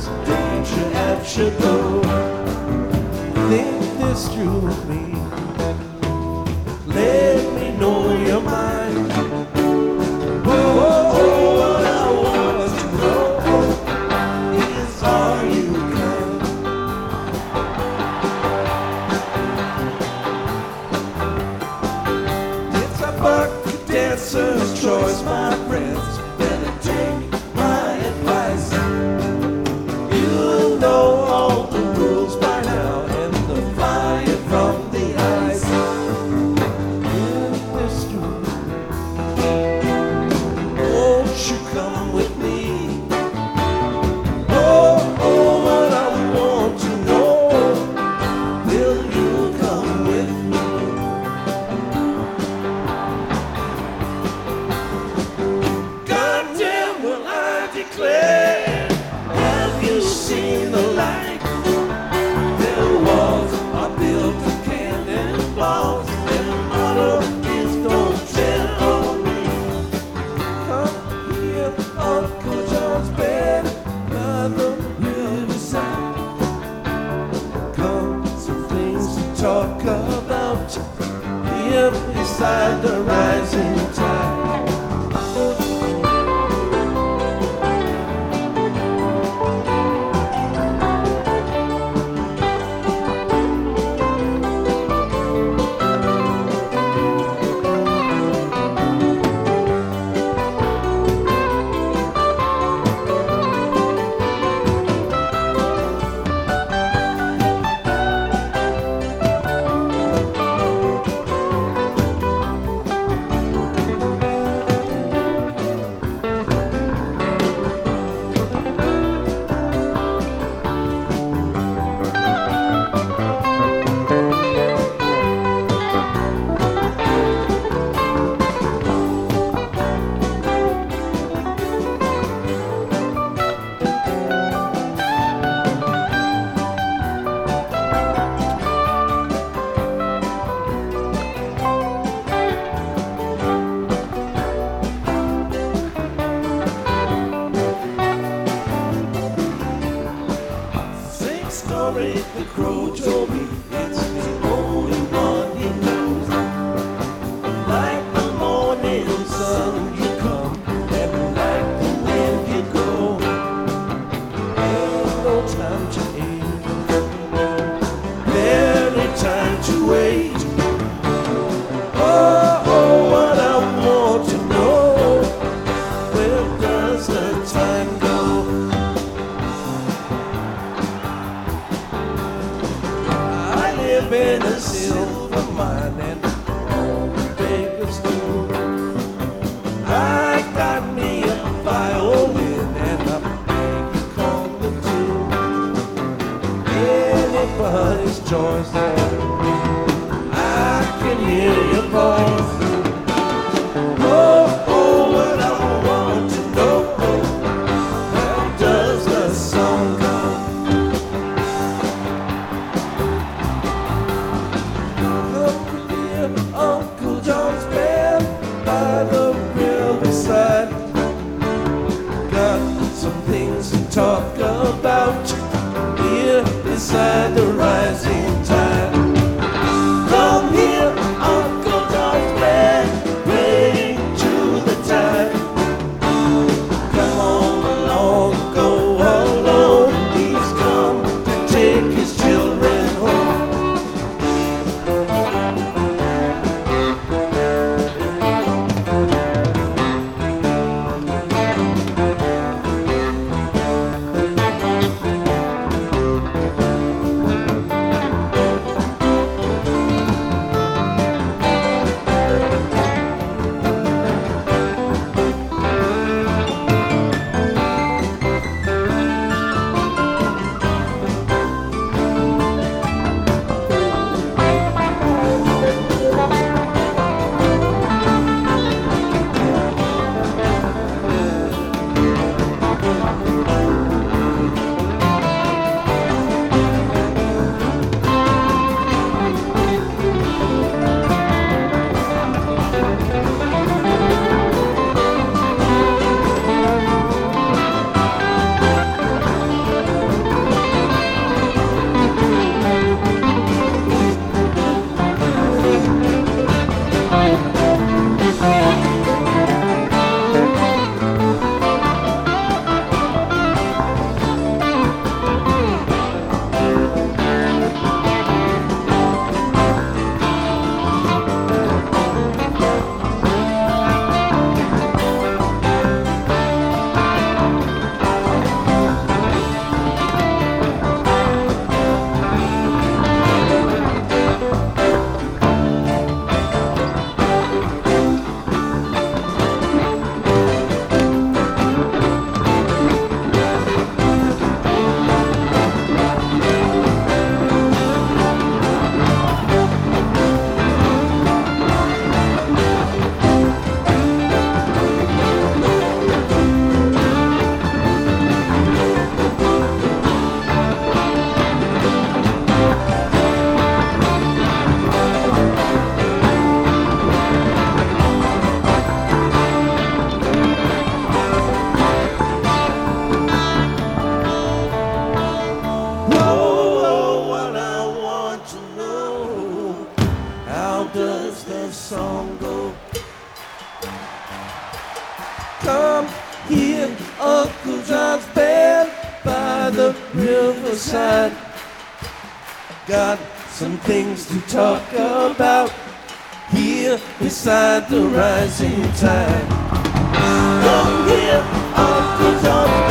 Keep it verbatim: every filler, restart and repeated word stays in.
danger at your door. Think this through with me. Let me know your mind. Oh, oh, what I want to know is, are you kind? It's a buck dancer's choice, my friends. Better take my advice. You know all the rules by now, and the fire from the ice. In this room, won't you come with me? Oh, oh, what I want to know, will you come with me? Goddamn, will I declare, have you seen the light? Their walls are built of cannon balls. Their motto is don't tread on me. Come here, Uncle John's bed by the riverside. Come, some things to talk about here beside the rising tide. Story the crow told me, it's the only one he knows. Like the morning sun you come, and like the wind you go. Ain't no time to aim, barely time to wait. Oh, oh, what I want to know, where does the time go? Live in a silver mine and all the beggars do. I got me a violin and a baby calling too. Anybody's choice, I can hear your voice. Oh, oh, what I want to know, how does the song go? Uncle John's bed by the riverside. Got some things to talk about here beside the rising tide. Come here, Uncle John's bed. by the riverside. Got some things to talk about here beside the rising tide. Come here, Uncle John.